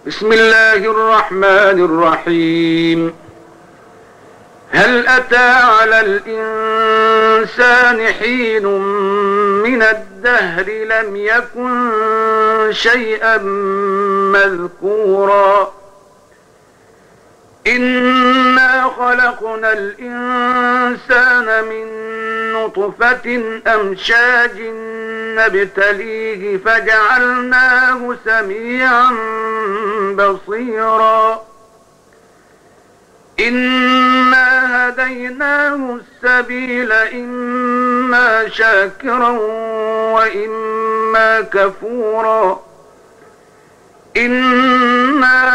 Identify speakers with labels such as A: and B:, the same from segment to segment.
A: بسم الله الرحمن الرحيم. هل أتى على الإنسان حين من الدهر لم يكن شيئا مذكورا إنا خلقنا الإنسان من نطفة أمشاج نبتليه فجعلناه سميعا بصيرا إنا هديناه السبيل إما شاكرا وإما كفورا إنا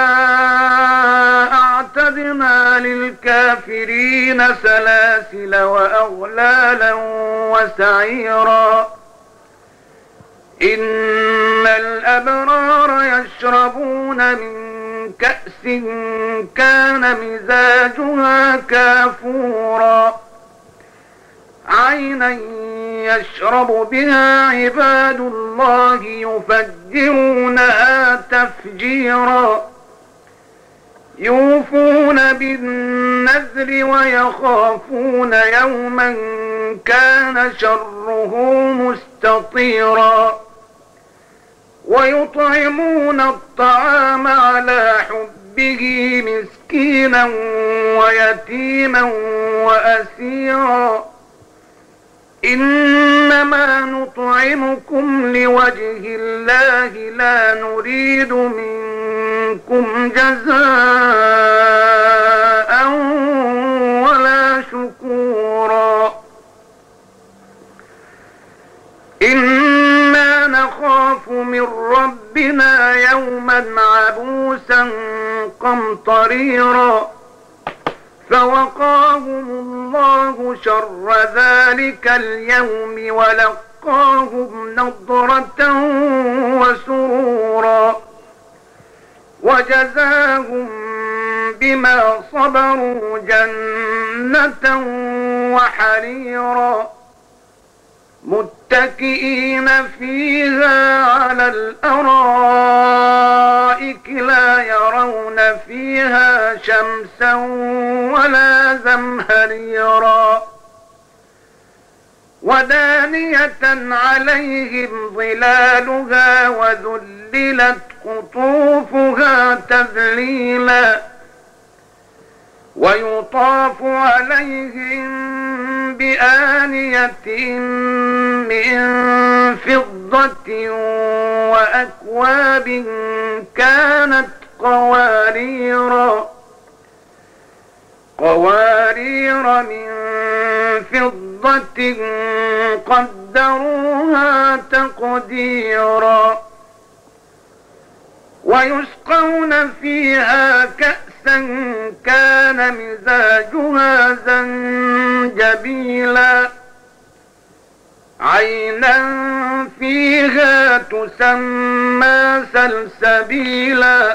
A: أعتدنا للكافرين سلاسل وأغلالا وسعيرا إن الأبرار يشربون من كأس كان مزاجها كافورا عينا يشرب بها عباد الله يفجرونها تفجيرا يوفون بالنذر ويخافون يوما كان شره مستطيرا ويطعمون الطعام على حبه مسكينا ويتيما وأسيرا إنما نطعمكم لوجه الله لا نريد منكم جزاء ولا شكورا إنا نخاف من ربنا يوما عبوسا قمطريرا فوقاهم الله شر ذلك اليوم ولقاهم نضرة وسرورا وجزاهم بما صبروا جنة وحريرا متكئين فيها على الأرائك لا يرون فيها شمسا ولا زمهريرا ودانية عليهم ظلالها وذللت قطوفها تذليلا ويطاف عليهم بآنية من فضة وأكواب كانت قوارير من فضة قدروها تقديرا ويسقون فيها كأسا كان مزاجها زنجبيلا عينا فيها تسمى سلسبيلا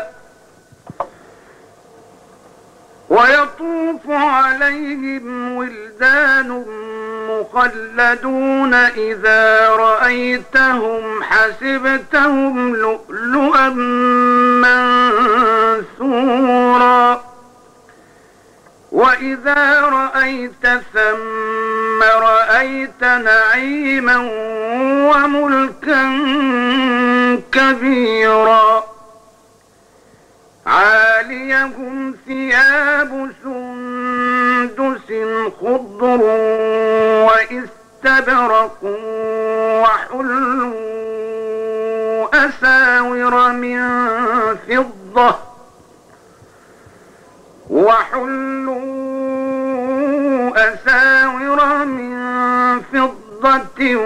A: ويطوف عليهم ولدان مخلدون إذا رأيتهم حسبتهم لؤلؤا منثورا وإذا رأيت ثم رأيت نعيما وملكا كبيرا عاليهم ثياب سندس خضر واستبرق وحلوا أساور من فضة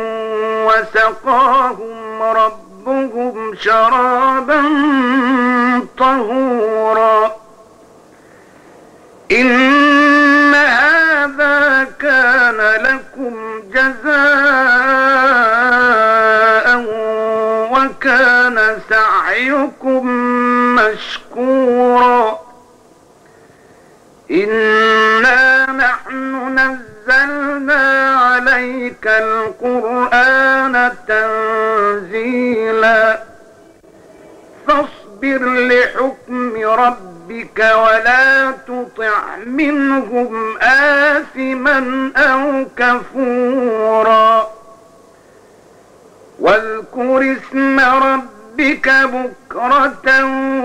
A: وسقاهم ربهم شرابا طهورا إن هذا كان لكم جزاء وكان سعيكم مشكورا إنا نحن نزلنا عليك القرآن تنزيلا فاصبر فاصبر لحكم ربك ولا تطع منهم آثما أو كفورا واذكر اسم ربك بكرة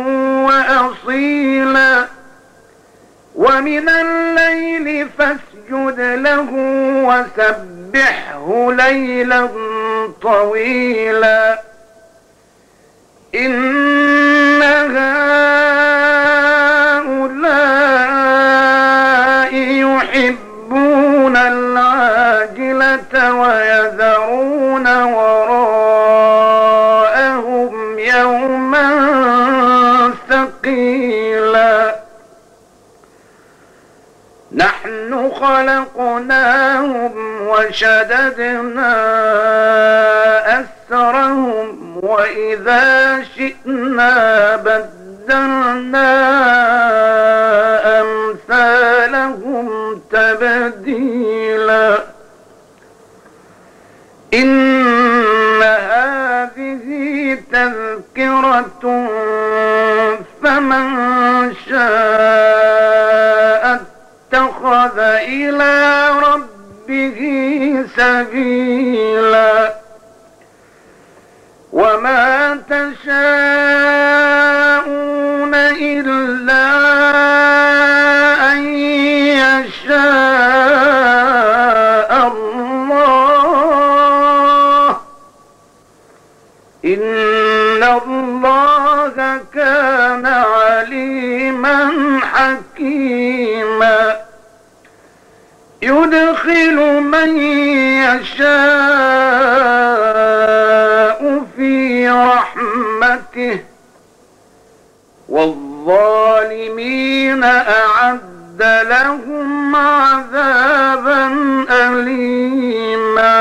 A: وأصيلا ومن الليل فاسجد له وسبحه ليلا طويلا إن هؤلاء يحبون العاجلة ويذرون وراءهم يوما ثقيلا نحن خلقناهم وشددنا أسرهم وإذا شئنا بدلنا أمثالهم تبديلا إن هذه تذكرة فمن شاء اتخذ إلى ربه سبيلا وما تشاءون إلا أن يشاء الله إن الله كان عليما حكيما يدخل من يشاء في رحمته والظالمين أعد لهم عذابا أليما